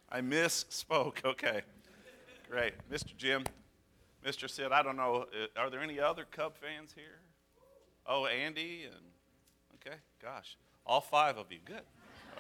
I misspoke. Okay, great. Mr. Jim, Mr. Sid, I don't know, are there any other Cub fans here? Oh, Andy, and okay, gosh, all five of you, good.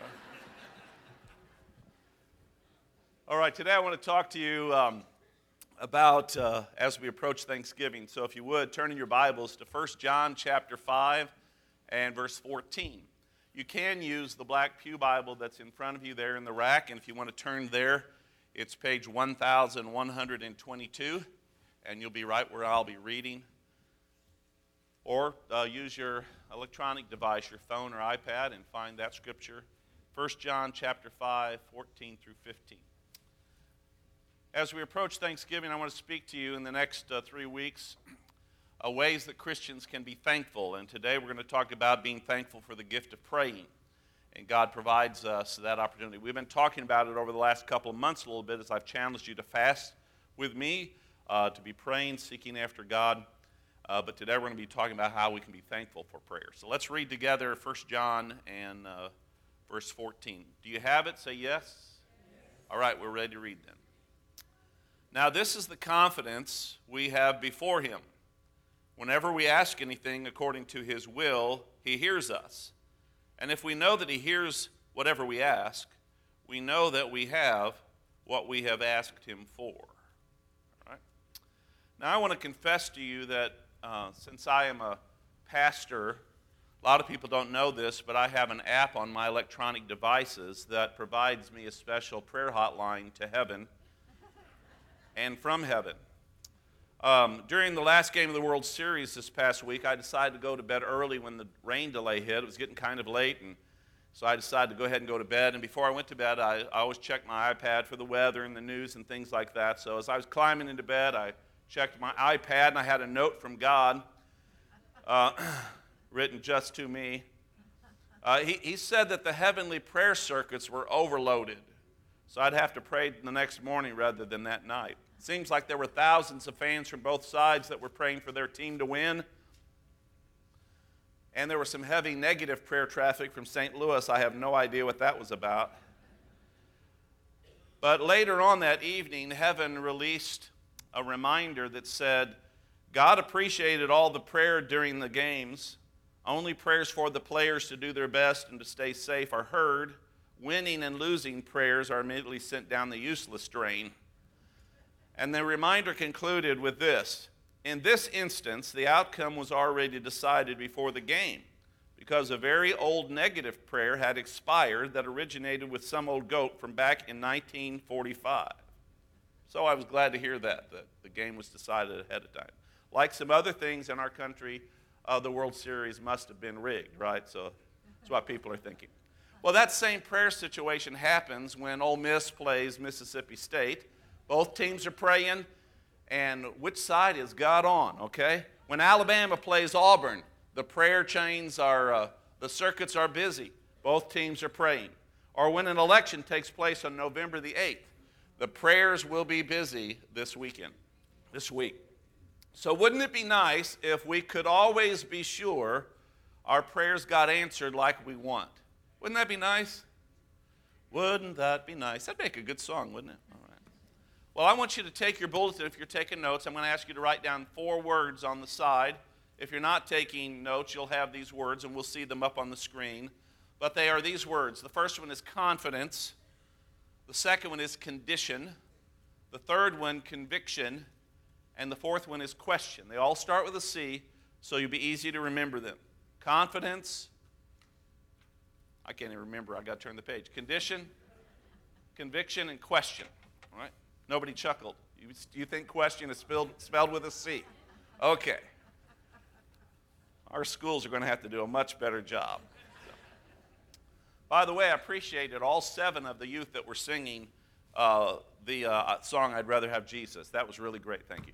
All right, today I want to talk to you about as we approach Thanksgiving. So if you would, turn in your Bibles to 1 John chapter 5 and verse 14. You can use the Black Pew Bible that's in front of you there in the rack, and if you want to turn there, it's page 1122, and you'll be right where I'll be reading. Or use your electronic device, your phone or iPad, and find that scripture, 1 John chapter 5, 14 through 15. As we approach Thanksgiving, I want to speak to you in the next 3 weeks ways that Christians can be thankful. And today we're going to talk about being thankful for the gift of praying. And God provides us that opportunity. We've been talking about it over the last couple of months a little bit as I've challenged you to fast with me, to be praying, seeking after God. But today we're going to be talking about how we can be thankful for prayer. So let's read together 1 John and verse 14. Do you have it? Say yes. All right, we're ready to read then. Now this is the confidence we have before him. Whenever we ask anything according to his will, he hears us. And if we know that he hears whatever we ask, we know that we have what we have asked him for. All right? Now I want to confess to you that since I am a pastor, a lot of people don't know this, but I have an app on my electronic devices that provides me a special prayer hotline to heaven and from heaven. During the last game of the World Series this past week, I decided to go to bed early when the rain delay hit. It was getting kind of late, and so I decided to go ahead and go to bed. And before I went to bed, I always checked my iPad for the weather and the news and things like that. So as I was climbing into bed, I checked my iPad, and I had a note from God written just to me. He said that the heavenly prayer circuits were overloaded, so I'd have to pray the next morning rather than that night. It seems like there were thousands of fans from both sides that were praying for their team to win. And there was some heavy negative prayer traffic from St. Louis. I have no idea what that was about. But later on that evening, heaven released a reminder that said, God appreciated all the prayer during the games. Only prayers for the players to do their best and to stay safe are heard. Winning and losing prayers are immediately sent down the useless drain. And the reminder concluded with this. In this instance, the outcome was already decided before the game because a very old negative prayer had expired that originated with some old goat from back in 1945. So I was glad to hear that the game was decided ahead of time. Like some other things in our country, the World Series must have been rigged, right? So that's what people are thinking. Well, that same prayer situation happens when Ole Miss plays Mississippi State. Both teams are praying, and which side is God on, okay? When Alabama plays Auburn, the prayer chains are, the circuits are busy. Both teams are praying. Or when an election takes place on November the 8th, the prayers will be busy this week. So wouldn't it be nice if we could always be sure our prayers got answered like we want? Wouldn't that be nice? Wouldn't that be nice? That'd make a good song, wouldn't it? All right. Well, I want you to take your bulletin. If you're taking notes, I'm going to ask you to write down 4 words on the side. If you're not taking notes, you'll have these words, and we'll see them up on the screen. But they are these words. The first one is confidence. The second one is condition. The third one, conviction. And the fourth one is question. They all start with a C, so you'll be easy to remember them. Confidence. I can't even remember. I got to turn the page. Condition, conviction, and question. All right? Nobody chuckled. You think question is spelled with a C? Okay. Our schools are going to have to do a much better job. So. By the way, I appreciated all 7 of the youth that were singing the song, I'd Rather Have Jesus. That was really great. Thank you.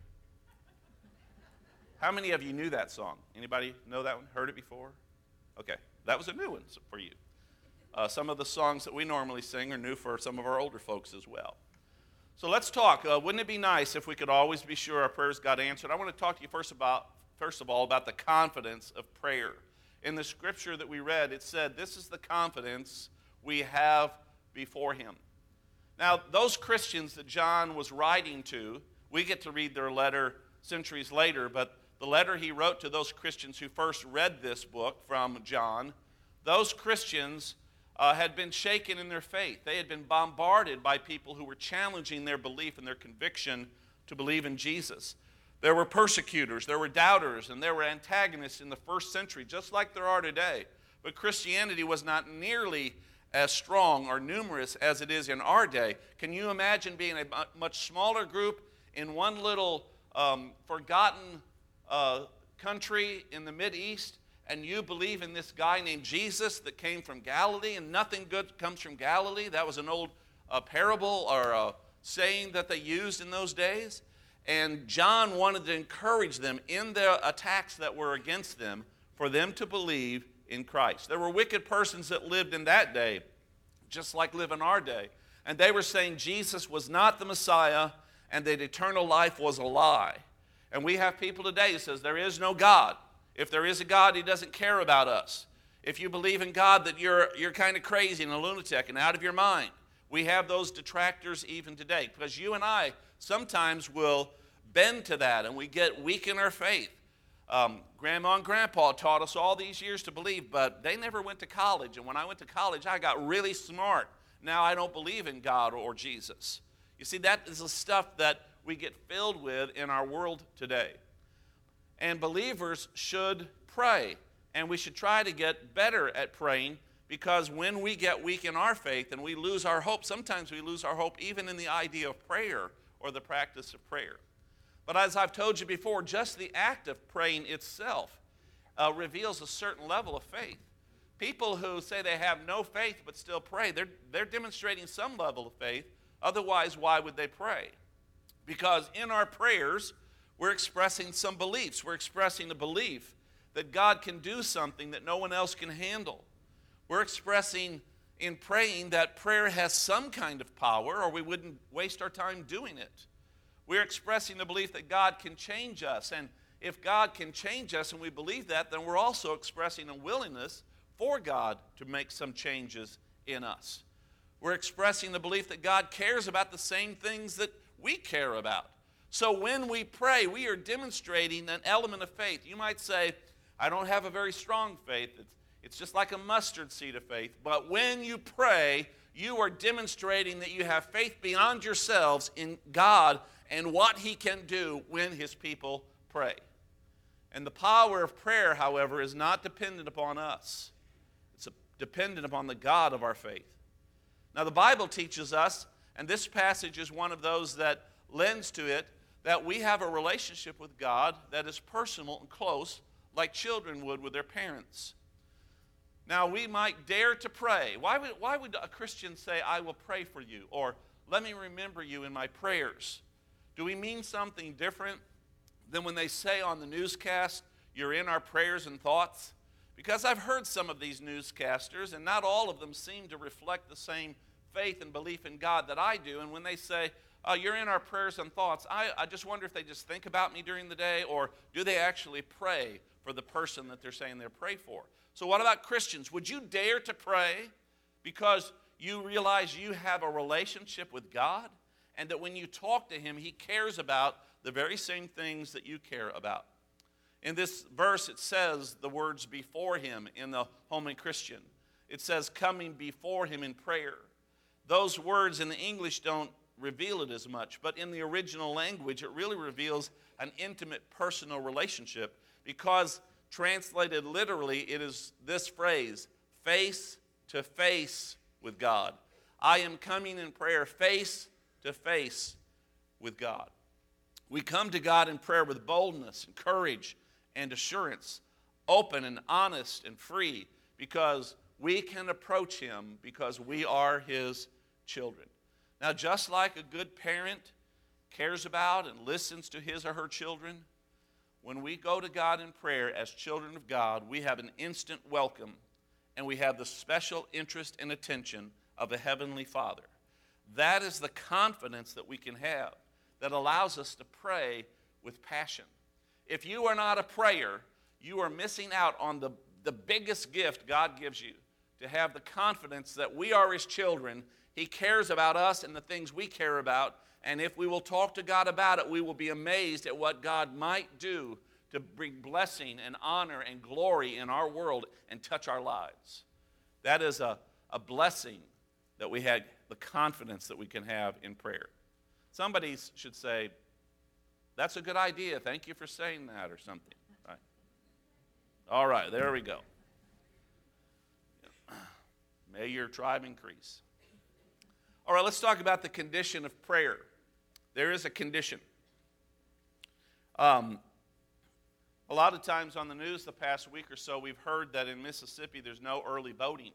How many of you knew that song? Anybody know that one? Heard it before? Okay. That was a new one for you. Some of the songs that we normally sing are new for some of our older folks as well. So let's talk. Wouldn't it be nice if we could always be sure our prayers got answered? I want to talk to you first of all about the confidence of prayer. In the scripture that we read, it said, this is the confidence we have before him. Now, those Christians that John was writing to, we get to read their letter centuries later, but the letter he wrote to those Christians who first read this book from John, those Christians had been shaken in their faith. They had been bombarded by people who were challenging their belief and their conviction to believe in Jesus. There were persecutors, there were doubters, and there were antagonists in the first century, just like there are today. But Christianity was not nearly as strong or numerous as it is in our day. Can you imagine being a much smaller group in one little forgotten country in the Mideast, and you believe in this guy named Jesus that came from Galilee, and nothing good comes from Galilee? That was an old parable or a saying that they used in those days. And John wanted to encourage them in the attacks that were against them for them to believe in Christ. There were wicked persons that lived in that day, just like live in our day. And they were saying Jesus was not the Messiah and that eternal life was a lie. And we have people today who says there is no God. If there is a God, he doesn't care about us. If you believe in God, that you're kind of crazy and a lunatic and out of your mind. We have those detractors even today, because you and I sometimes will bend to that and we get weak in our faith. Grandma and Grandpa taught us all these years to believe, but they never went to college. And when I went to college, I got really smart. Now I don't believe in God or Jesus. You see, that is the stuff that we get filled with in our world today. And believers should pray, and we should try to get better at praying, because when we get weak in our faith and we lose our hope, sometimes we lose our hope even in the idea of prayer or the practice of prayer. But as I've told you before, just the act of praying itself reveals a certain level of faith. People who say they have no faith but still pray, they're demonstrating some level of faith. Otherwise, why would they pray? Because in our prayers, we're expressing some beliefs. We're expressing a belief that God can do something that no one else can handle. We're expressing in praying that prayer has some kind of power, or we wouldn't waste our time doing it. We're expressing the belief that God can change us. And if God can change us and we believe that, then we're also expressing a willingness for God to make some changes in us. We're expressing the belief that God cares about the same things that we care about. So when we pray, we are demonstrating an element of faith. You might say, I don't have a very strong faith. It's just like a mustard seed of faith. But when you pray, you are demonstrating that you have faith beyond yourselves in God and what he can do when his people pray. And the power of prayer, however, is not dependent upon us. It's dependent upon the God of our faith. Now, the Bible teaches us, and this passage is one of those that lends to it, that we have a relationship with God that is personal and close, like children would with their parents. Now, we might dare to pray. Why would a Christian say, I will pray for you, or let me remember you in my prayers? Do we mean something different than when they say on the newscast, you're in our prayers and thoughts? Because I've heard some of these newscasters, and not all of them seem to reflect the same faith and belief in God that I do. And when they say, you're in our prayers and thoughts, I just wonder if they just think about me during the day, or do they actually pray for the person that they're saying they're praying for? So what about Christians? Would you dare to pray because you realize you have a relationship with God, and that when you talk to him, he cares about the very same things that you care about? In this verse, it says the words before him in the Holman Christian. It says coming before him in prayer. Those words in the English don't reveal it as much, but in the original language, it really reveals an intimate personal relationship, because translated literally, it is this phrase, face to face with God. I am coming in prayer face to face with God. We come to God in prayer with boldness and courage and assurance, open and honest and free, because we can approach him because we are his children. Now, just like a good parent cares about and listens to his or her children, when we go to God in prayer as children of God, we have an instant welcome, and we have the special interest and attention of a heavenly Father. That is the confidence that we can have that allows us to pray with passion. If you are not a prayer, you are missing out on the biggest gift God gives you, to have the confidence that we are his children He cares about us and the things we care about. And if we will talk to God about it, we will be amazed at what God might do to bring blessing and honor and glory in our world and touch our lives. That is a blessing that we had, the confidence that we can have in prayer. Somebody should say, that's a good idea. Thank you for saying that, or something. Right? All right, there we go. May your tribe increase. All right, let's talk about the condition of prayer. There is a condition. A lot of times on the news the past week or so, we've heard that in Mississippi there's no early voting.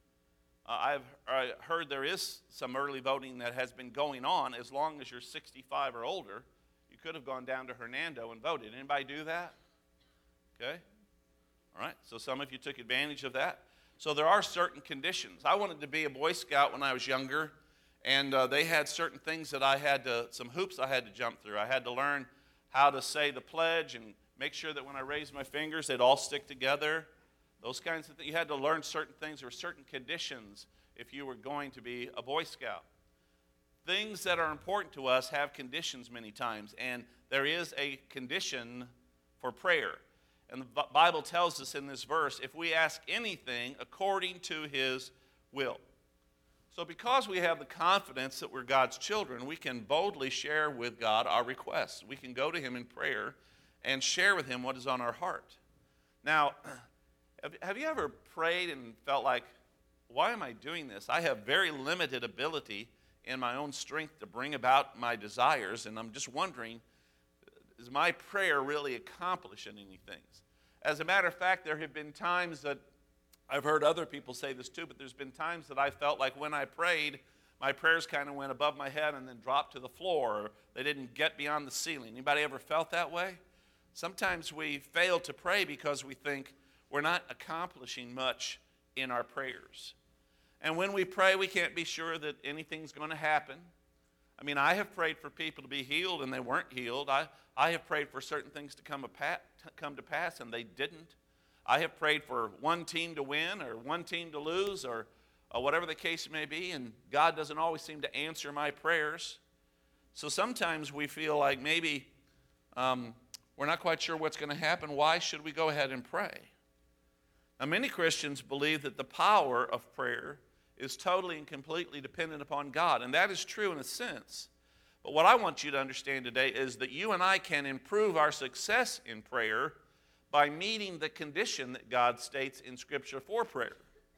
I've heard there is some early voting that has been going on. As long as you're 65 or older, you could have gone down to Hernando and voted. Anybody do that? Okay. All right. So some of you took advantage of that. So there are certain conditions. I wanted to be a Boy Scout when I was younger, and they had certain things that some hoops I had to jump through. I had to learn how to say the pledge and make sure that when I raised my fingers, they'd all stick together. Those kinds of things. You had to learn certain things. There were certain conditions if you were going to be a Boy Scout. Things that are important to us have conditions many times, and there is a condition for prayer. And the Bible tells us in this verse, if we ask anything according to His will. So because we have the confidence that we're God's children, we can boldly share with God our requests. We can go to Him in prayer and share with Him what is on our heart. Now, have you ever prayed and felt like, why am I doing this? I have very limited ability in my own strength to bring about my desires, and I'm just wondering, is my prayer really accomplishing anything? As a matter of fact, there have been times that I've heard other people say this too, but there's been times that I felt like when I prayed, my prayers kind of went above my head and then dropped to the floor, or they didn't get beyond the ceiling. Anybody ever felt that way? Sometimes we fail to pray because we think we're not accomplishing much in our prayers. And when we pray, we can't be sure that anything's going to happen. I mean, I have prayed for people to be healed and they weren't healed. I have prayed for certain things to come to pass and they didn't. I have prayed for one team to win or one team to lose or whatever the case may be, and God doesn't always seem to answer my prayers. So sometimes we feel like maybe we're not quite sure what's going to happen. Why should we go ahead and pray? Now, many Christians believe that the power of prayer is totally and completely dependent upon God, and that is true in a sense. But what I want you to understand today is that you and I can improve our success in prayer by meeting the condition that God states in Scripture for prayer.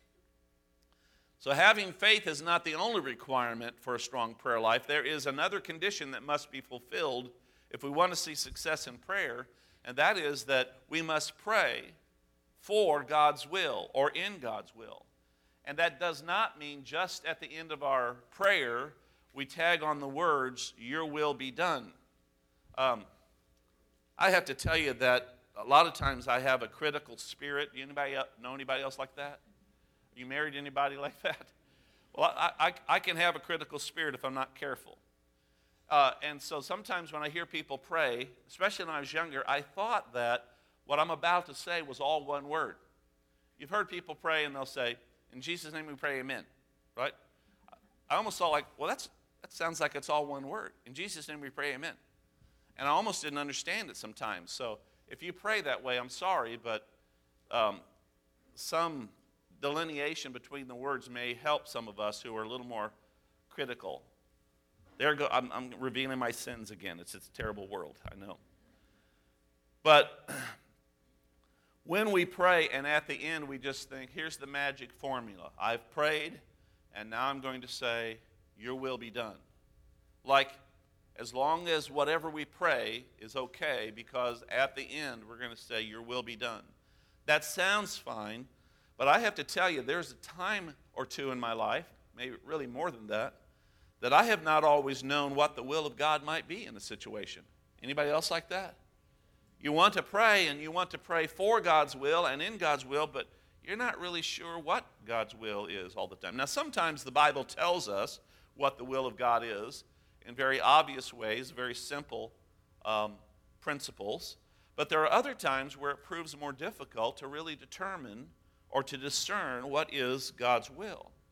So having faith is not the only requirement for a strong prayer life. There is another condition that must be fulfilled if we want to see success in prayer, and that is that we must pray for God's will or in God's will. And that does not mean just at the end of our prayer we tag on the words, your will be done. I have to tell you that a lot of times I have a critical spirit. Anybody know anybody else like that? Are you married to anybody like that? Well, I can have a critical spirit if I'm not careful. And so sometimes when I hear people pray, especially when I was younger, I thought that what I'm about to say was all one word. You've heard people pray and they'll say, in Jesus' name we pray, amen, right? I almost thought like, well, that sounds like it's all one word. In Jesus' name we pray, amen. And I almost didn't understand it sometimes. So if you pray that way, I'm sorry, but some delineation between the words may help some of us who are a little more critical. I'm revealing my sins again. It's a terrible world, I know. But when we pray and at the end we just think, here's the magic formula. I've prayed and now I'm going to say, your will be done. Like, as long as whatever we pray is okay, because at the end we're going to say, your will be done. That sounds fine, but I have to tell you, there's a time or two in my life, maybe really more than that I have not always known what the will of God might be in a situation. Anybody else like that? You want to pray, and you want to pray for God's will and in God's will, but you're not really sure what God's will is all the time. Now, sometimes the Bible tells us what the will of God is in very obvious ways, very simple principles. But there are other times where it proves more difficult to really determine or to discern what is God's will.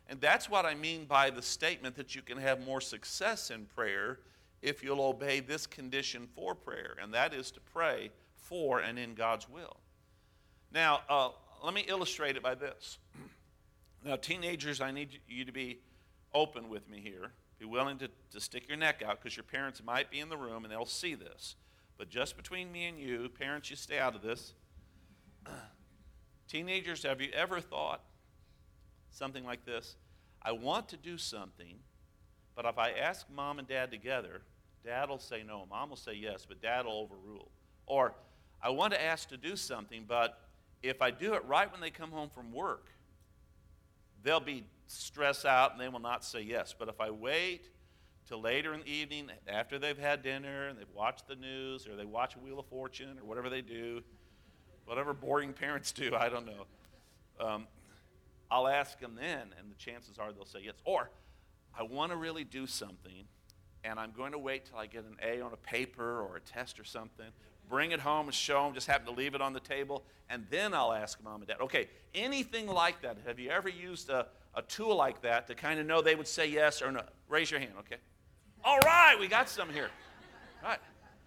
And that's what I mean by the statement that you can have more success in prayer if you'll obey this condition for prayer, and that is to pray for and in God's will. Now, let me illustrate it by this. Now, teenagers, I need you to be open with me here. Be willing to stick your neck out, because your parents might be in the room and they'll see this. But just between me and you, parents, you stay out of this. Teenagers, have you ever thought something like this? I want to do something, but if I ask mom and dad together, dad will say no, mom will say yes, but dad will overrule. Or I want to ask to do something, but if I do it right when they come home from work, they'll be stressed out and they will not say yes. But if I wait till later in the evening after they've had dinner and they've watched the news or they watch Wheel of Fortune or whatever they do, whatever boring parents do, I don't know, I'll ask them then, and the chances are they'll say yes. Or I want to really do something, and I'm going to wait till I get an A on a paper or a test or something, bring it home and show them, just happen to leave it on the table, and then I'll ask mom and dad. Okay, anything like that? Have you ever used a tool like that to kind of know they would say yes or no? Raise your hand, okay? All right, we got some here. All right.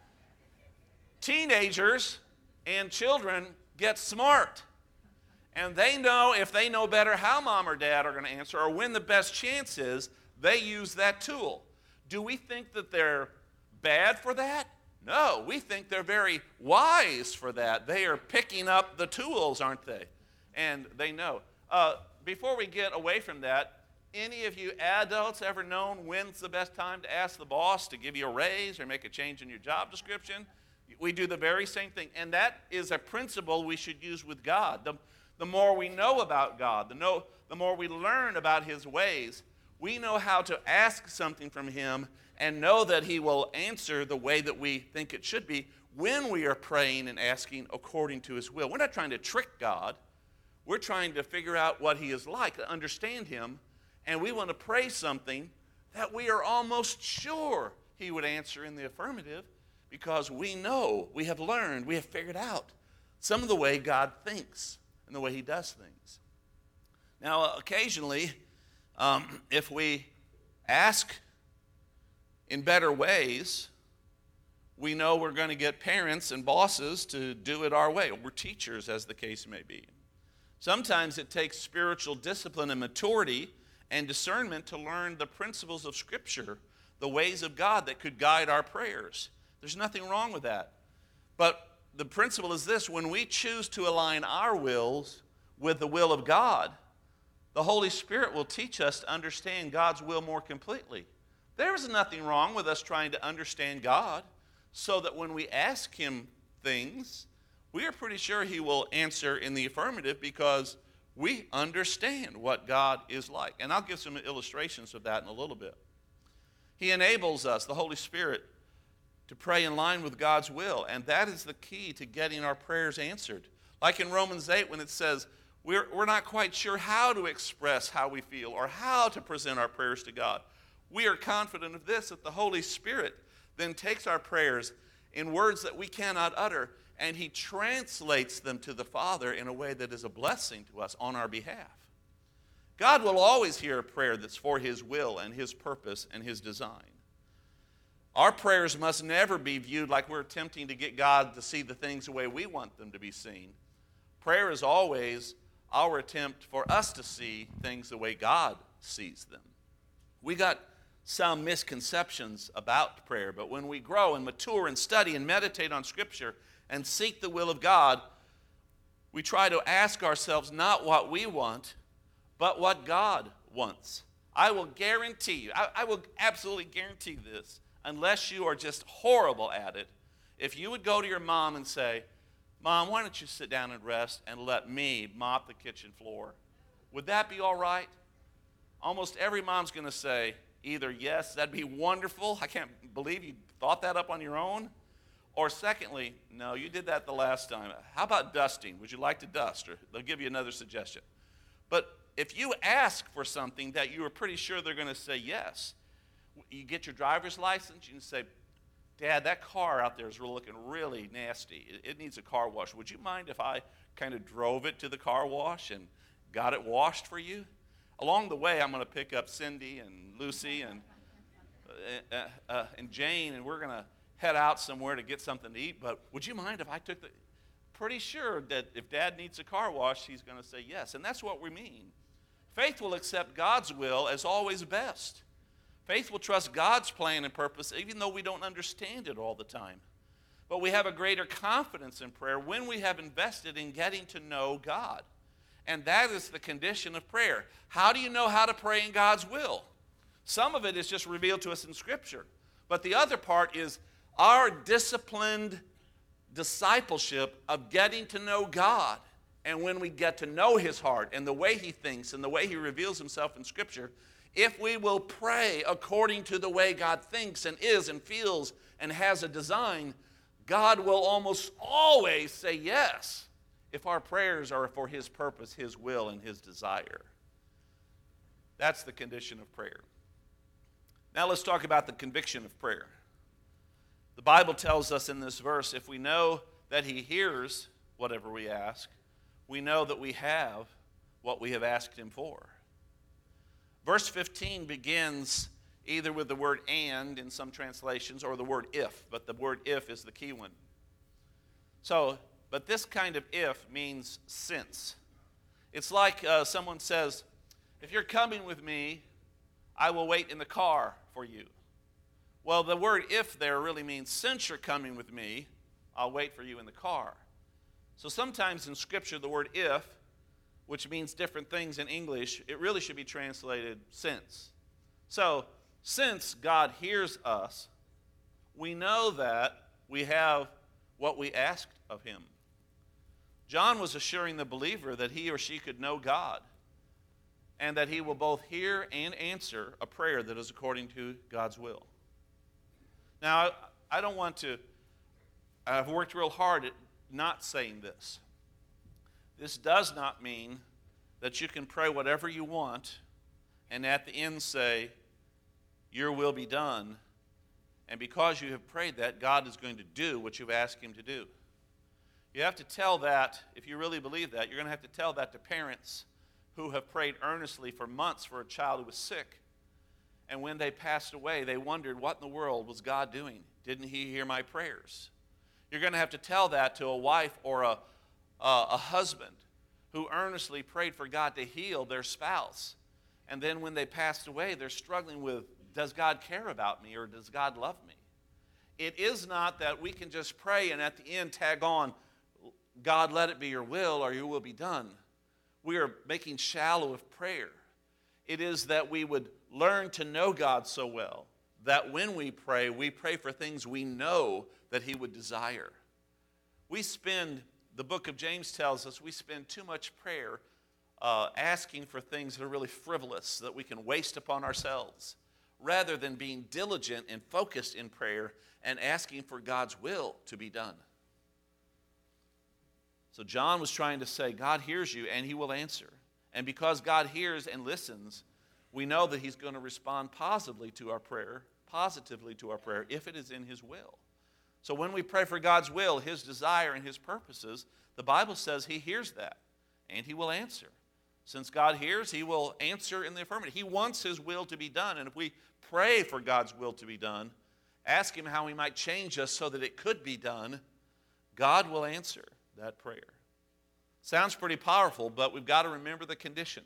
Teenagers and children get smart. And they know, if they know better how mom or dad are going to answer or when the best chance is, they use that tool. Do we think that they're bad for that? No, we think they're very wise for that. They are picking up the tools, aren't they? And they know. Before we get away from that, any of you adults ever known when's the best time to ask the boss to give you a raise or make a change in your job description? We do the very same thing. And that is a principle we should use with God. The more we know about God, the more we learn about his ways, we know how to ask something from him and know that he will answer the way that we think it should be when we are praying and asking according to his will. We're not trying to trick God. We're trying to figure out what he is like, to understand him, and we want to pray something that we are almost sure he would answer in the affirmative, because we know, we have learned, we have figured out some of the way God thinks and the way he does things. Now, occasionally, if we ask in better ways, we know we're going to get parents and bosses to do it our way, or teachers, as the case may be. Sometimes it takes spiritual discipline and maturity and discernment to learn the principles of Scripture, the ways of God that could guide our prayers. There's nothing wrong with that. But the principle is this: when we choose to align our wills with the will of God, the Holy Spirit will teach us to understand God's will more completely. There is nothing wrong with us trying to understand God so that when we ask him things, we are pretty sure he will answer in the affirmative because we understand what God is like. And I'll give some illustrations of that in a little bit. He enables us, the Holy Spirit, to pray in line with God's will, and that is the key to getting our prayers answered. Like in Romans 8 when it says, we're not quite sure how to express how we feel or how to present our prayers to God. We are confident of this, that the Holy Spirit then takes our prayers in words that we cannot utter, and he translates them to the Father in a way that is a blessing to us on our behalf. God will always hear a prayer that's for his will and his purpose and his design. Our prayers must never be viewed like we're attempting to get God to see the things the way we want them to be seen. Prayer is always our attempt for us to see things the way God sees them. We got some misconceptions about prayer, but when we grow and mature and study and meditate on Scripture and seek the will of God, we try to ask ourselves not what we want, but what God wants. I will guarantee you, I will absolutely guarantee this, unless you are just horrible at it, if you would go to your mom and say, Mom, why don't you sit down and rest and let me mop the kitchen floor? Would that be all right? Almost every mom's going to say either yes, that'd be wonderful, I can't believe you thought that up on your own, or secondly, no, you did that the last time. How about dusting? Would you like to dust? Or they'll give you another suggestion. But if you ask for something that you are pretty sure they're going to say yes, you get your driver's license, you can say, Dad, that car out there is looking really nasty. It needs a car wash. Would you mind if I kind of drove it to the car wash and got it washed for you? Along the way, I'm going to pick up Cindy and Lucy and Jane, and we're going to head out somewhere to get something to eat. But would you mind if I took the... Pretty sure that if Dad needs a car wash, he's going to say yes. And that's what we mean. Faith will accept God's will as always best. Faith will trust God's plan and purpose even though we don't understand it all the time. But we have a greater confidence in prayer when we have invested in getting to know God. And that is the condition of prayer. How do you know how to pray in God's will? Some of it is just revealed to us in Scripture. But the other part is our disciplined discipleship of getting to know God. And when we get to know His heart and the way He thinks and the way He reveals Himself in Scripture, if we will pray according to the way God thinks and is and feels and has a design, God will almost always say yes if our prayers are for His purpose, His will, and His desire. That's the condition of prayer. Now let's talk about the conviction of prayer. The Bible tells us in this verse, if we know that He hears whatever we ask, we know that we have what we have asked Him for. Verse 15 begins either with the word and in some translations or the word if, but the word if is the key one. But this kind of if means since. It's like someone says, if you're coming with me, I will wait in the car for you. Well, the word if there really means since you're coming with me, I'll wait for you in the car. So sometimes in Scripture, the word if, which means different things in English, it really should be translated since. So, since God hears us, we know that we have what we asked of Him. John was assuring the believer that he or she could know God and that he will both hear and answer a prayer that is according to God's will. Now, I've worked real hard at not saying this. This does not mean that you can pray whatever you want and at the end say, your will be done, and because you have prayed that, God is going to do what you've asked Him to do. You have to tell that, if you really believe that, you're going to have to tell that to parents who have prayed earnestly for months for a child who was sick. And when they passed away, they wondered, what in the world was God doing? Didn't He hear my prayers? You're going to have to tell that to a wife or a husband who earnestly prayed for God to heal their spouse. And then when they passed away, they're struggling with, does God care about me or does God love me? It is not that we can just pray and at the end tag on, God, let it be your will or your will be done. We are making shallow of prayer. It is that we would learn to know God so well that when we pray for things we know that He would desire. The book of James tells us we spend too much prayer asking for things that are really frivolous, that we can waste upon ourselves, rather than being diligent and focused in prayer and asking for God's will to be done. So John was trying to say, God hears you and He will answer. And because God hears and listens, we know that He's going to respond positively to our prayer if it is in His will. So when we pray for God's will, His desire, and His purposes, the Bible says He hears that and He will answer. Since God hears, He will answer in the affirmative. He wants His will to be done. And if we pray for God's will to be done, ask Him how He might change us so that it could be done, God will answer that prayer. Sounds pretty powerful, but we've got to remember the condition.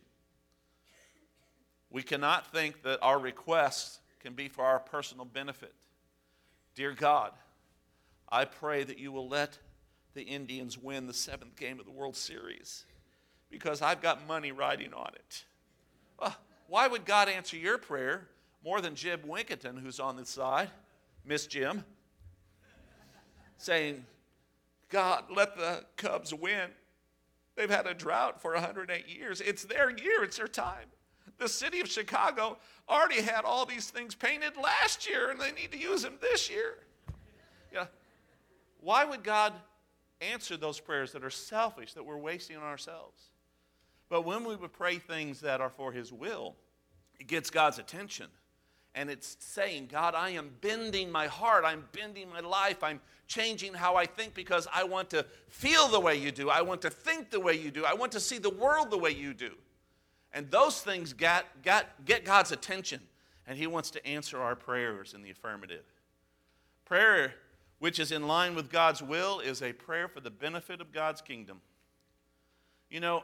We cannot think that our requests can be for our personal benefit. Dear God, I pray that you will let the Indians win the 7th game of the World Series because I've got money riding on it. Well, why would God answer your prayer more than Jim Winkerton, who's on this side, Miss Jim, saying, God, let the Cubs win. They've had a drought for 108 years. It's their year. It's their time. The city of Chicago already had all these things painted last year, and they need to use them this year. Yeah. Why would God answer those prayers that are selfish, that we're wasting on ourselves? But when we would pray things that are for His will, it gets God's attention. And it's saying, God, I am bending my heart. I'm bending my life. I'm changing how I think because I want to feel the way you do. I want to think the way you do. I want to see the world the way you do. And those things get God's attention, and he wants to answer our prayers in the affirmative. Prayer which is in line with God's will is a prayer for the benefit of God's kingdom. You know,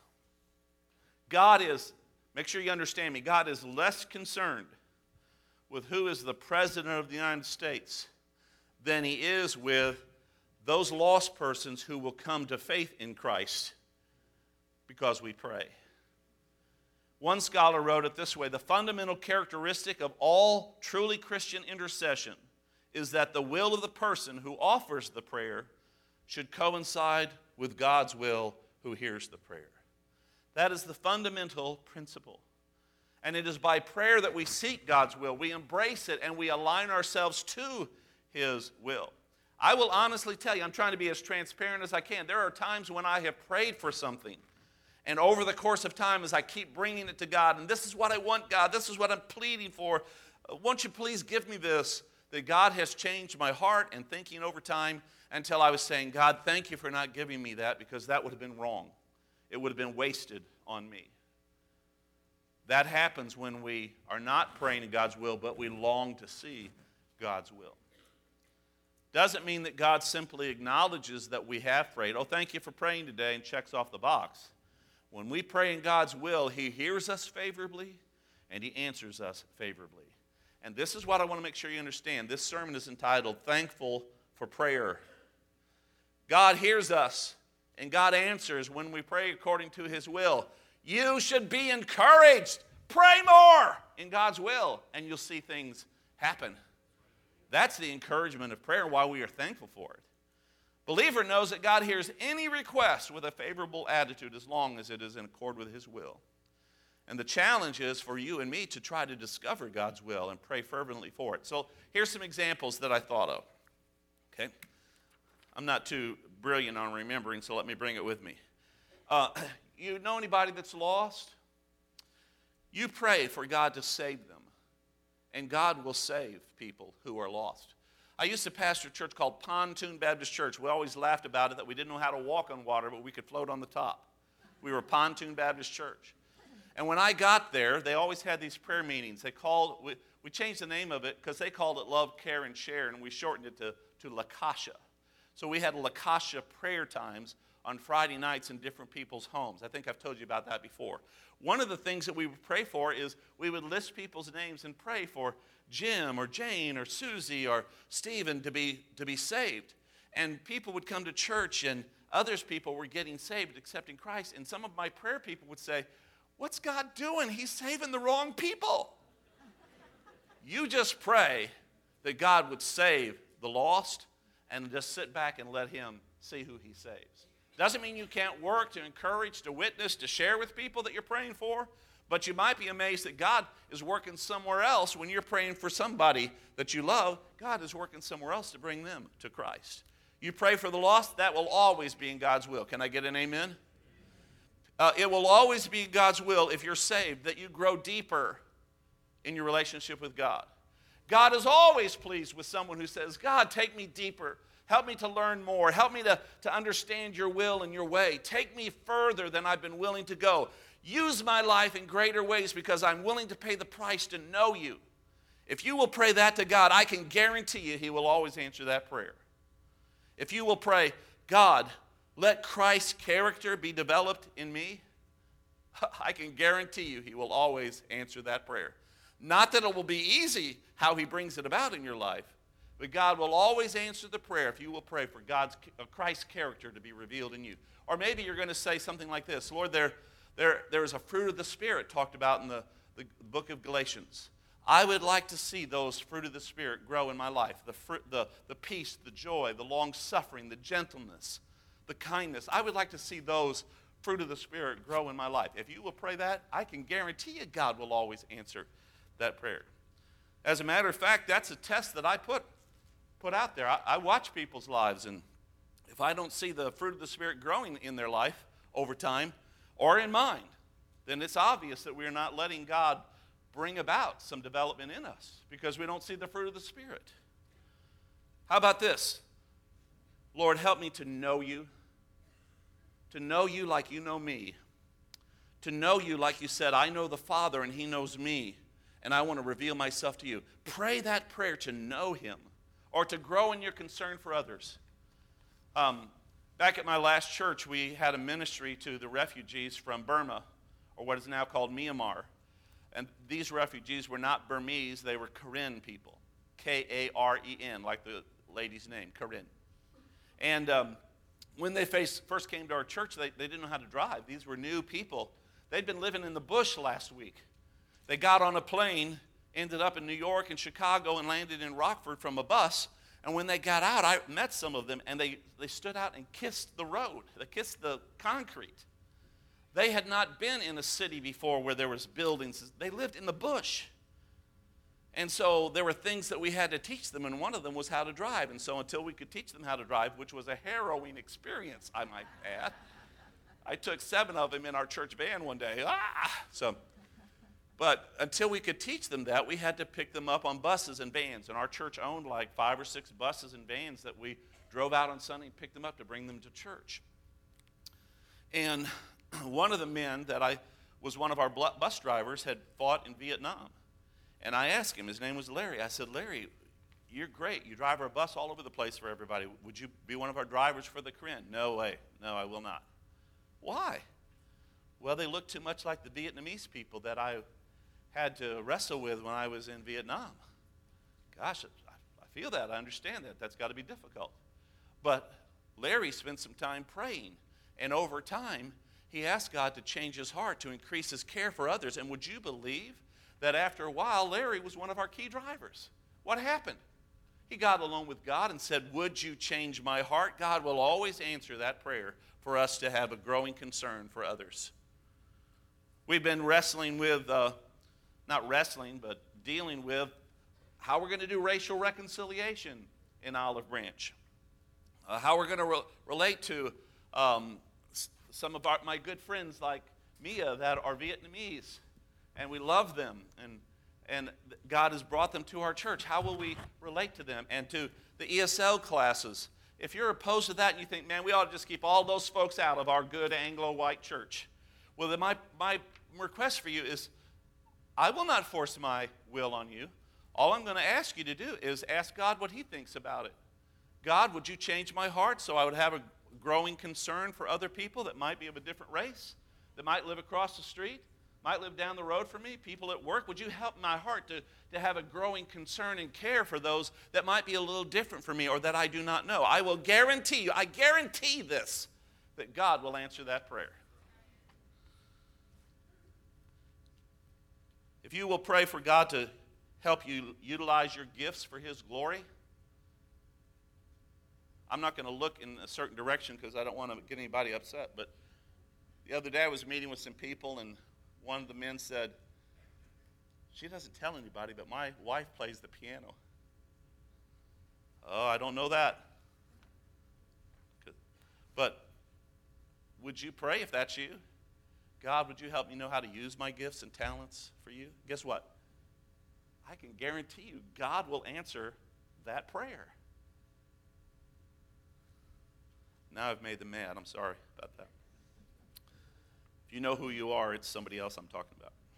make sure you understand me, God is less concerned with who is the president of the United States than he is with those lost persons who will come to faith in Christ because we pray. One scholar wrote it this way: the fundamental characteristic of all truly Christian intercession is that the will of the person who offers the prayer should coincide with God's will who hears the prayer. That is the fundamental principle. And it is by prayer that we seek God's will. We embrace it and we align ourselves to his will. I will honestly tell you, I'm trying to be as transparent as I can. There are times when I have prayed for something, and over the course of time, as I keep bringing it to God, and this is what I want, God, this is what I'm pleading for, won't you please give me this? That God has changed my heart and thinking over time until I was saying, God, thank you for not giving me that, because that would have been wrong. It would have been wasted on me. That happens when we are not praying in God's will, but we long to see God's will. Doesn't mean that God simply acknowledges that we have prayed. Oh, thank you for praying today, and checks off the box. When we pray in God's will, he hears us favorably and he answers us favorably. And this is what I want to make sure you understand. This sermon is entitled, Thankful for Prayer. God hears us and God answers when we pray according to his will. You should be encouraged. Pray more in God's will, and you'll see things happen. That's the encouragement of prayer, why we are thankful for it. Believer knows that God hears any request with a favorable attitude as long as it is in accord with his will. And the challenge is for you and me to try to discover God's will and pray fervently for it. So here's some examples that I thought of. Okay? I'm not too brilliant on remembering, so let me bring it with me. You know anybody that's lost? You pray for God to save them, and God will save people who are lost. I used to pastor a church called Pontoon Baptist Church. We always laughed about it, that we didn't know how to walk on water, but we could float on the top. We were Pontoon Baptist Church. And when I got there, they always had these prayer meetings. We changed the name of it because they called it Love, Care, and Share, and we shortened it to Lakasha. So we had Lakasha prayer times on Friday nights in different people's homes. I think I've told you about that before. One of the things that we would pray for is we would list people's names and pray for Jim or Jane or Susie or Stephen to be saved. And people would come to church, and people were getting saved, accepting Christ. And some of my prayer people would say, what's God doing? He's saving the wrong people. You just pray that God would save the lost and just sit back and let him see who he saves. Doesn't mean you can't work to encourage, to witness, to share with people that you're praying for, but you might be amazed that God is working somewhere else when you're praying for somebody that you love. God is working somewhere else to bring them to Christ. You pray for the lost, that will always be in God's will. Can I get an amen? It will always be God's will, if you're saved, that you grow deeper in your relationship with God. God is always pleased with someone who says, God, take me deeper. Help me to learn more. Help me to understand your will and your way. Take me further than I've been willing to go. Use my life in greater ways because I'm willing to pay the price to know you. If you will pray that to God, I can guarantee you he will always answer that prayer. If you will pray, God, let Christ's character be developed in me, I can guarantee you he will always answer that prayer. Not that it will be easy how he brings it about in your life, but God will always answer the prayer if you will pray for Christ's character to be revealed in you. Or maybe you're going to say something like this: Lord, there is a fruit of the Spirit talked about in the book of Galatians. I would like to see those fruit of the Spirit grow in my life. The peace, the joy, the long-suffering, the gentleness, the kindness. I would like to see those fruit of the Spirit grow in my life. If you will pray that, I can guarantee you God will always answer that prayer. As a matter of fact, that's a test that I put out there. I watch people's lives, and if I don't see the fruit of the Spirit growing in their life over time or in mine, then it's obvious that we're not letting God bring about some development in us because we don't see the fruit of the Spirit. How about this? Lord, help me to know you like you know me, to know you like you said, I know the Father and he knows me, and I want to reveal myself to you. Pray that prayer to know him or to grow in your concern for others. Back at my last church, we had a ministry to the refugees from Burma, or what is now called Myanmar. And these refugees were not Burmese, they were Karen people. Karen, like the lady's name, Karen. And when they first came to our church, they didn't know how to drive. These were new people. They'd been living in the bush last week. They got on a plane, ended up in New York and Chicago, and landed in Rockford from a bus. And when they got out, I met some of them, and they stood out and kissed the road. They kissed the concrete. They had not been in a city before where there was buildings. They lived in the bush. And so there were things that we had to teach them, and one of them was how to drive. And so until we could teach them how to drive, which was a harrowing experience, I might add, I took 7 of them in our church van one day. But until we could teach them that, we had to pick them up on buses and vans. And our church owned like 5 or 6 buses and vans that we drove out on Sunday and picked them up to bring them to church. And one of the men that was one of our bus drivers had fought in Vietnam. And I asked him, his name was Larry. I said, Larry, you're great. You drive our bus all over the place for everybody. Would you be one of our drivers for the Karen? No way. No, I will not. Why? Well, they look too much like the Vietnamese people that I had to wrestle with when I was in Vietnam. Gosh, I feel that. I understand that. That's got to be difficult. But Larry spent some time praying. And over time, he asked God to change his heart, to increase his care for others. And would you believe that after a while, Larry was one of our key drivers? What happened? He got alone with God and said, would you change my heart? God will always answer that prayer for us to have a growing concern for others. We've been wrestling with, not wrestling, but dealing with how we're going to do racial reconciliation in Olive Branch. How we're going to relate to some of my good friends like Mia that are Vietnamese, and we love them, and God has brought them to our church. How will we relate to them? And to the ESL classes. If you're opposed to that and you think, man, we ought to just keep all those folks out of our good Anglo-white church. Well, then my request for you is, I will not force my will on you. All I'm going to ask you to do is ask God what he thinks about it. God, would you change my heart so I would have a growing concern for other people that might be of a different race, that might live across the street, might live down the road from me, people at work? Would you help my heart to have a growing concern and care for those that might be a little different from me or that I do not know? I will guarantee you, I guarantee this, that God will answer that prayer. If you will pray for God to help you utilize your gifts for his glory, I'm not going to look in a certain direction because I don't want to get anybody upset, but the other day I was meeting with some people, and one of the men said, she doesn't tell anybody, but my wife plays the piano. Oh, I don't know that. But would you pray if that's you? God, would you help me know how to use my gifts and talents for you? Guess what? I can guarantee you God will answer that prayer. Now I've made them mad. I'm sorry about that. If you know who you are, it's somebody else I'm talking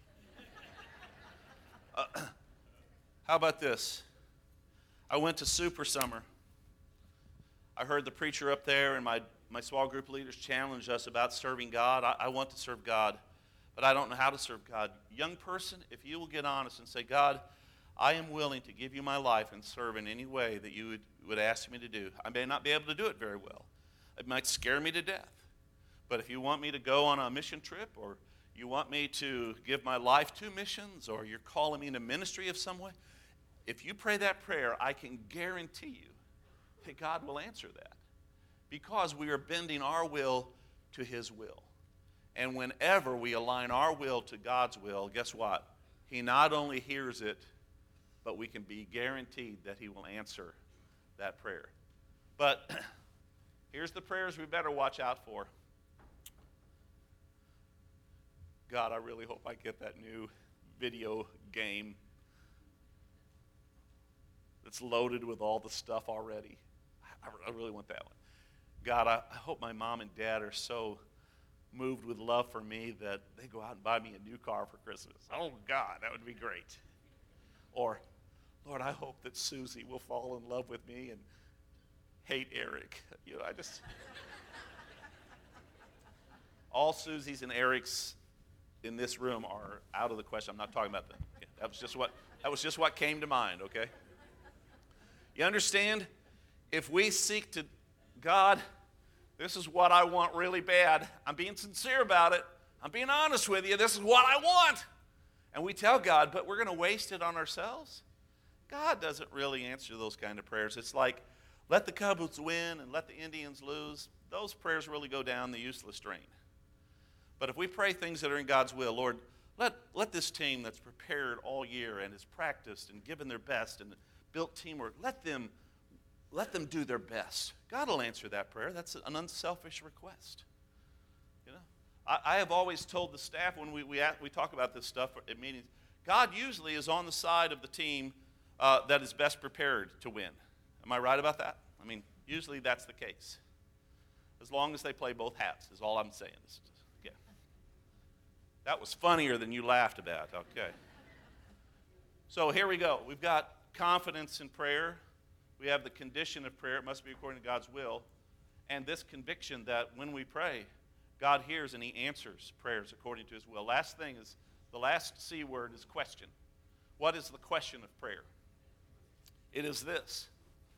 about. How about this? I went to Super Summer. I heard the preacher up there, and my small group leaders challenged us about serving God. I want to serve God, but I don't know how to serve God. Young person, if you will get honest and say, God, I am willing to give you my life and serve in any way that you would ask me to do. I may not be able to do it very well. It might scare me to death. But if you want me to go on a mission trip, or you want me to give my life to missions, or you're calling me into ministry of some way, if you pray that prayer, I can guarantee you that God will answer that. Because we are bending our will to his will. And whenever we align our will to God's will, guess what? He not only hears it, but we can be guaranteed that he will answer that prayer. But here's the prayers we better watch out for. God, I really hope I get that new video game that's loaded with all the stuff already. I really want that one. God, I hope my mom and dad are so moved with love for me that they go out and buy me a new car for Christmas. Oh, God, that would be great. Or, Lord, I hope that Susie will fall in love with me and hate Eric. All Susies and Erics in this room are out of the question. I'm not talking about them. Okay, that was just what came to mind, okay? You understand? If we seek to, God, this is what I want really bad. I'm being sincere about it. I'm being honest with you. This is what I want. And we tell God, but we're going to waste it on ourselves. God doesn't really answer those kind of prayers. It's like, let the Cubs win and let the Indians lose. Those prayers really go down the useless drain. But if we pray things that are in God's will, Lord, let this team that's prepared all year and has practiced and given their best and built teamwork, let them do their best. God will answer that prayer. That's an unselfish request. You know, I have always told the staff when we talk about this stuff at meetings, God usually is on the side of the team that is best prepared to win. Am I right about that? I mean, usually that's the case. As long as they play both hats is all I'm saying. Yeah. That was funnier than you laughed about. Okay. So here we go. We've got confidence in prayer. We have the condition of prayer. It must be according to God's will. And this conviction that when we pray, God hears and he answers prayers according to his will. Last thing is, the last C word is question. What is the question of prayer? It is this.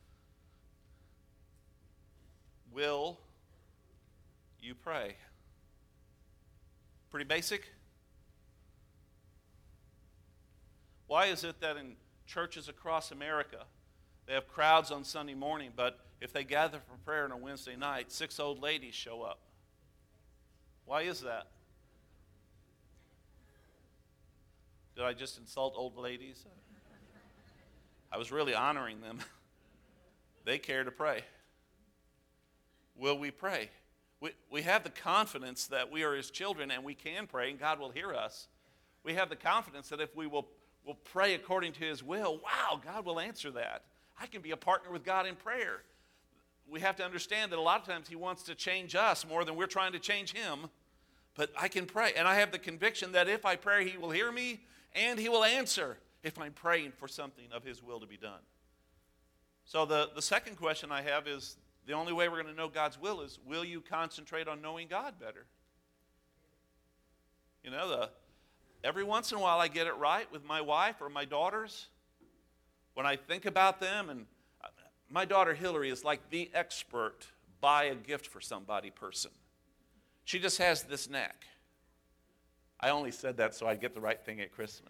Will you pray? Pretty basic. Why is it that in churches across America, they have crowds on Sunday morning, but if they gather for prayer on a Wednesday night, 6 old ladies show up? Why is that? Did I just insult old ladies? I was really honoring them. They care to pray. Will we pray? We have the confidence that we are his children and we can pray and God will hear us. We have the confidence that if we will pray according to his will, wow, God will answer that. I can be a partner with God in prayer. We have to understand that a lot of times he wants to change us more than we're trying to change him. But I can pray. And I have the conviction that if I pray, he will hear me and he will answer if I'm praying for something of his will to be done. So the second question I have is, the only way we're going to know God's will is, will you concentrate on knowing God better? You know, every once in a while I get it right with my wife or my daughters. When I think about them, and my daughter Hillary is like the expert buy a gift for somebody person. She just has this knack. I only said that so I'd get the right thing at Christmas.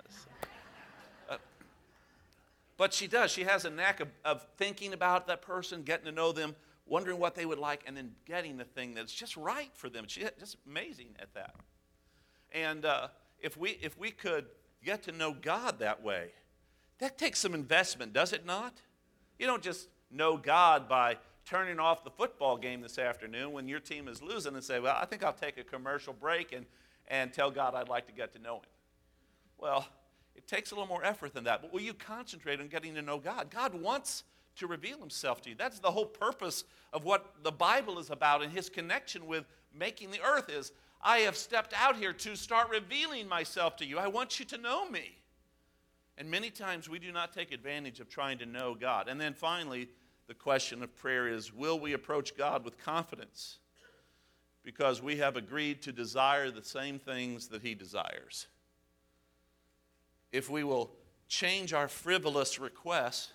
But she does. She has a knack of thinking about that person, getting to know them, wondering what they would like, and then getting the thing that's just right for them. She's just amazing at that. And if we could get to know God that way, that takes some investment, does it not? You don't just know God by turning off the football game this afternoon when your team is losing and say, well, I think I'll take a commercial break and tell God I'd like to get to know him. Well, it takes a little more effort than that. But will you concentrate on getting to know God? God wants to reveal himself to you. That's the whole purpose of what the Bible is about and his connection with making the earth is, I have stepped out here to start revealing myself to you. I want you to know me. And many times we do not take advantage of trying to know God. And then finally, the question of prayer is, will we approach God with confidence? Because we have agreed to desire the same things that he desires. If we will change our frivolous requests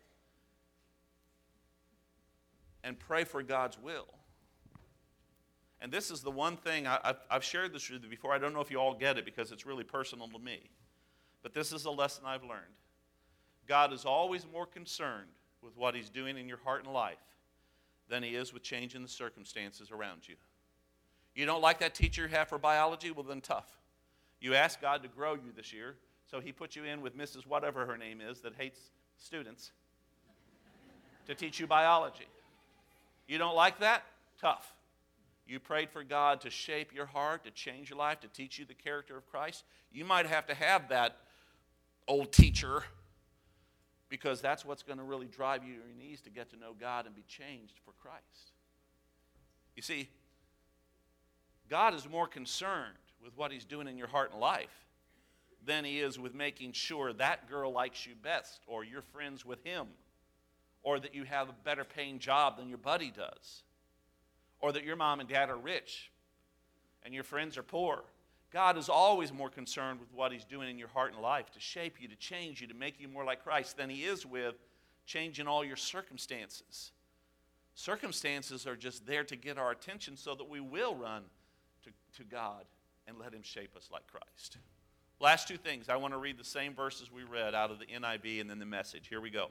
and pray for God's will. And this is the one thing, I've shared this with you before. I don't know if you all get it because it's really personal to me. But this is a lesson I've learned. God is always more concerned with what he's doing in your heart and life than he is with changing the circumstances around you. You don't like that teacher you have for biology? Well, then tough. You ask God to grow you this year, so he put you in with Mrs. whatever her name is that hates students to teach you biology. You don't like that? Tough. You prayed for God to shape your heart, to change your life, to teach you the character of Christ. You might have to have that old teacher because that's what's going to really drive you to your knees to get to know God and be changed for Christ. You see, God is more concerned with what he's doing in your heart and life than he is with making sure that girl likes you best, or you're friends with him, or that you have a better paying job than your buddy does, or that your mom and dad are rich and your friends are poor. God is always more concerned with what he's doing in your heart and life to shape you, to change you, to make you more like Christ than he is with changing all your circumstances. Circumstances are just there to get our attention so that we will run to God and let him shape us like Christ. Last two things. I want to read the same verses we read out of the NIV and then the Message. Here we go.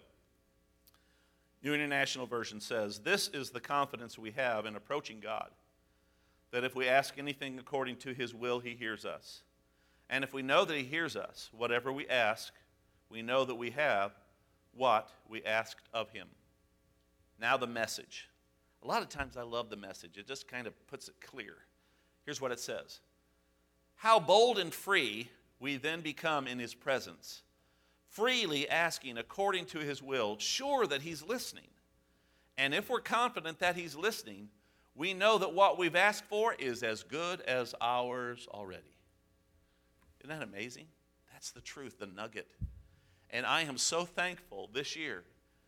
New International Version says, "This is the confidence we have in approaching God, that if we ask anything according to his will, he hears us. And if we know that he hears us, whatever we ask, we know that we have what we asked of him." Now the Message. A lot of times I love the Message. It just kind of puts it clear. Here's what it says. "How bold and free we then become in his presence, freely asking according to his will, sure that he's listening. And if we're confident that he's listening, we know that what we've asked for is as good as ours already." Isn't that amazing? That's the truth, the nugget. And I am so thankful this year,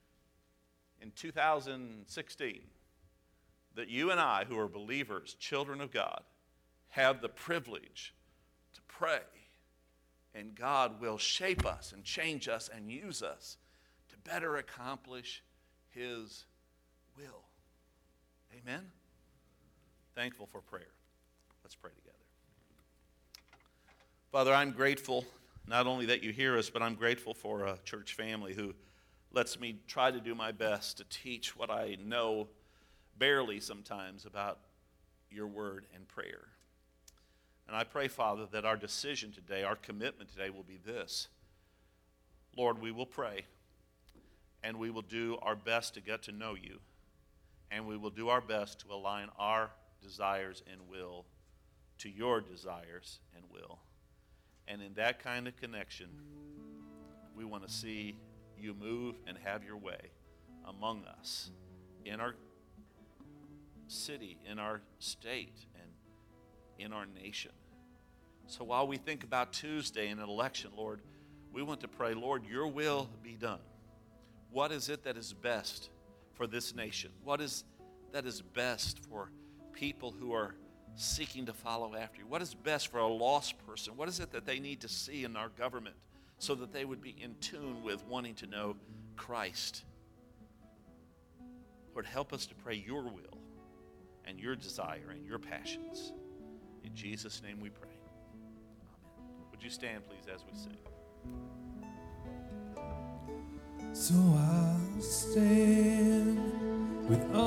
in 2016, that you and I, who are believers, children of God, have the privilege to pray. And God will shape us and change us and use us to better accomplish his will. Amen? Thankful for prayer. Let's pray together. Father, I'm grateful not only that you hear us, but I'm grateful for a church family who lets me try to do my best to teach what I know barely sometimes about your word and prayer. And I pray, Father, that our decision today, our commitment today will be this. Lord, we will pray, and we will do our best to get to know you, and we will do our best to align our desires and will to your desires and will. And in that kind of connection, we want to see you move and have your way among us, in our city, in our state, and in our nation. So while we think about Tuesday and an election, Lord, we want to pray, Lord, your will be done. What is it that is best for this nation? What is that is best for people who are seeking to follow after you? What is best for a lost person? What is it that they need to see in our government so that they would be in tune with wanting to know Christ? Lord, help us to pray your will and your desire and your passions. In Jesus' name we pray. Amen. Would you stand, please, as we sing? So I'll stand with